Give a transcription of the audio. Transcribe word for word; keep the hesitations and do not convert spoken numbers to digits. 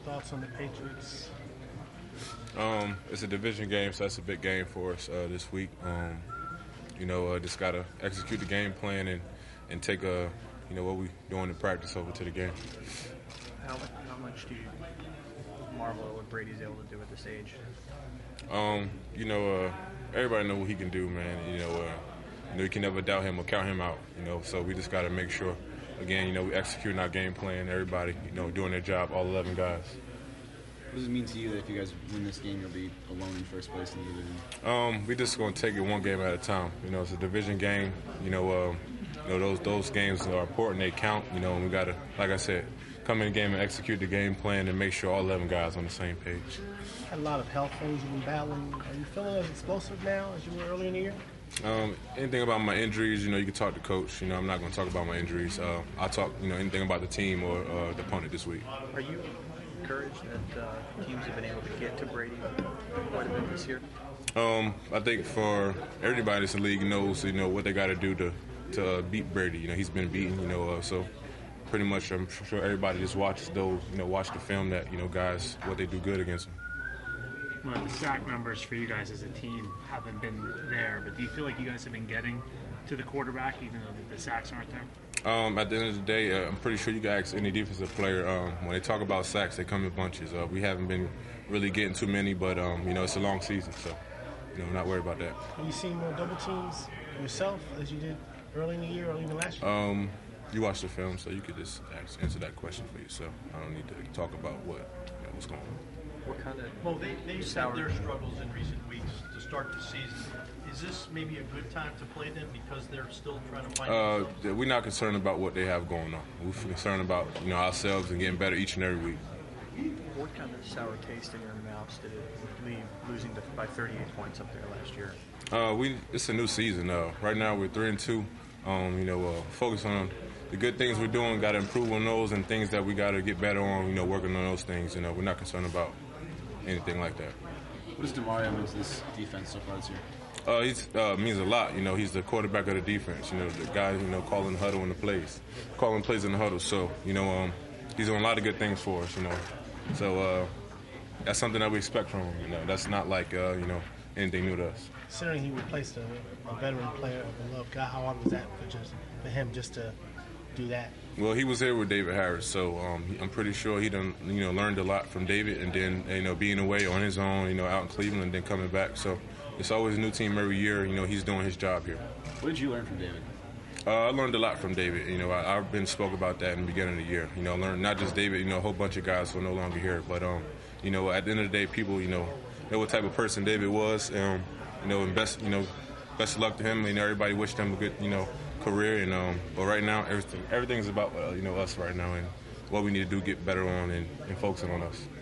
thoughts on the Patriots? Um, it's a division game, so that's a big game for us uh, this week. Um, you know, uh, just gotta execute the game plan and, and take a, you know, what we doing in practice over to the game. How, how much do you marvel at what Brady's able to do at this age? Um, you know, uh, everybody know what he can do, man. You know, uh, you know, you can never doubt him or count him out. You know, so we just gotta make sure, again, you know, we executing our game plan. Everybody, you know, doing their job. All eleven guys. What does it mean to you that if you guys win this game, you'll be alone in first place in the division? Um, we're just going to take it one game at a time. You know, it's a division game. You know, um, you know those those games are important. They count. You know, and we got to, like I said, come in the game and execute the game plan and make sure all eleven guys on the same page. Had a lot of health things you've been battling. Are you feeling as explosive now as you were earlier in the year? Um, anything about my injuries, you know, you can talk to coach. You know, I'm not going to talk about my injuries. Uh, I'll talk, you know, anything about the team or uh, the opponent this week. Are you encouraged that uh, teams have been able to get to Brady quite a bit this year? Um, I think for everybody in the league knows, you know, what they got to do to to uh, beat Brady. You know, he's been beaten. You know, uh, so pretty much I'm sure everybody just watches those. You know, watch the film that you know guys what they do good against him. Well, the sack numbers for you guys as a team haven't been there, but do you feel like you guys have been getting to the quarterback even though the sacks aren't there? Um, at the end of the day, uh, I'm pretty sure you can ask any defensive player. Um, when they talk about sacks, they come in bunches. Uh, we haven't been really getting too many, but um, you know it's a long season, so you know I'm not worried about that. Are you seeing more double teams yourself as you did early in the year or even last year? Um, you watch the film, so you could just ask, answer that question for yourself. I don't need to talk about what you know, what's going on. What kind of Well, they, they've had their struggles in recent weeks to start the season. Is this maybe a good time to play them because they're still trying to find Uh, themselves? we're not concerned about what they have going on. We're concerned about you know ourselves and getting better each and every week. What kind of sour taste in your mouths did it leave losing to, by thirty-eight points up there last year? Uh, we it's a new season. Uh, right now we're three and two. Um, you know, uh, focus on the good things we're doing. Got to improve on those, and things that we got to get better on. You know, working on those things. You know, we're not concerned about anything like that. What does DeMario mean to this defense so far this year? Uh, he uh, means a lot. You know, he's the quarterback of the defense. You know, the guy you know calling the huddle in the plays, calling plays in the huddle. So you know, um, he's doing a lot of good things for us. You know, so uh, that's something that we expect from him. You know, that's not like uh, you know anything new to us. Considering he replaced a, a veteran player of the Love guy, how hard was that for just for him just to do that? Well, he was here with David Harris, so um, I'm pretty sure he done you know learned a lot from David, and then you know being away on his own, you know out in Cleveland, and then coming back. So it's always a new team every year. You know he's doing his job here. What did you learn from David? Uh, I learned a lot from David. You know I, I've been spoke about that in the beginning of the year. You know, I learned not just David. You know, a whole bunch of guys who are no longer here, but um, you know at the end of the day, people you know know what type of person David was. Um, you know, and best you know best of luck to him. You know, everybody wished him a good you know. career, and um, but right now everything everything's about uh, you know us right now and what we need to do get better on and, and focusing on us.